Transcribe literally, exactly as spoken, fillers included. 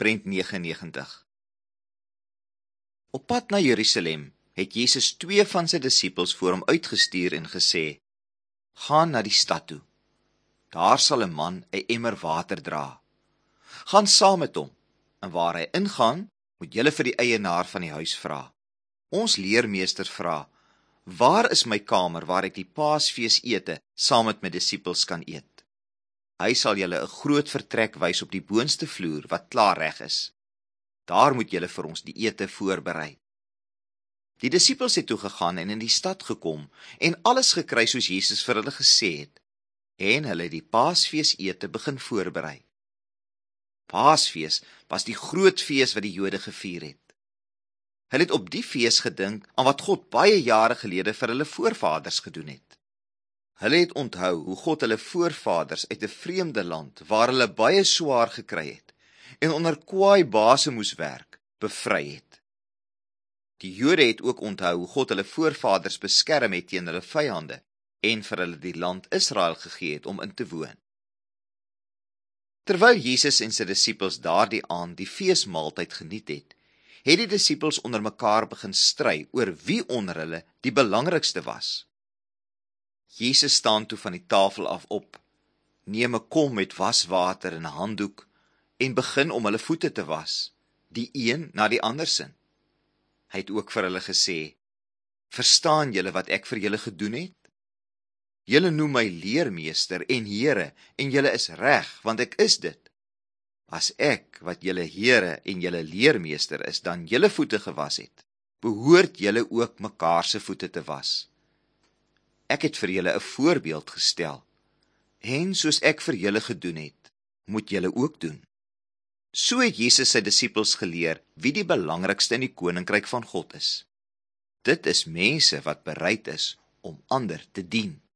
Prent negenennegentig. Op pad na Jerusalem het Jesus twee van sy disippels voor hom uitgestuur en gesê, gaan na die stad toe. Daar sal 'n man 'n emmer water dra. Gaan saam met hom, en waar hy ingaan, moet julle vir die eienaar van die huis vra. Ons leermeester vra, waar is my kamer waar ek die Paasfeesete saam met my disippels kan eet? Hy sal julle 'n groot vertrek wys op die boonste vloer wat klaar reg is. Daar moet julle vir ons die ete voorberei. Die disippels het toe gegaan en in die stad gekom en alles gekry soos Jesus vir hulle gesê het, en hulle het die Paasfeesete begin voorberei. Paasfees was die groot fees wat die Jode gevier het. Hulle het op die fees gedink aan wat God baie jare gelede vir hulle voorvaders gedoen het. Hulle het onthou hoe God hulle voorvaders uit 'n vreemde land, waar hulle baie swaar gekry het, en onder kwaai baase moes werk, bevry het. Die Jode het ook onthou hoe God hulle voorvaders beskerm het teen hulle vyande, en vir hulle die land Israel gegee het om in te woon. Terwyl Jesus en sy disippels daardie aand die feesmaaltyd geniet het, het die disippels onder mekaar begin stry oor wie onder hulle die belangrikste was. Jesus staan toe van die tafel af op, neem 'n kom met waswater en 'n handdoek en begin om hulle voete te was, die een na die ander sin. Hy het ook vir hulle gesê, verstaan julle wat ek vir julle gedoen het? Julle noem my leermeester en Here, en julle is reg, want ek is dit. As ek, wat julle Here en julle leermeester is, dan julle voete gewas het, behoort julle ook mekaar se voete te was. Ek het vir julle 'n voorbeeld gestel, en soos ek vir julle gedoen het, moet julle ook doen. So het Jesus sy disippels geleer wie die belangrikste in die koninkryk van God is. Dit is mense wat bereid is om ander te dien.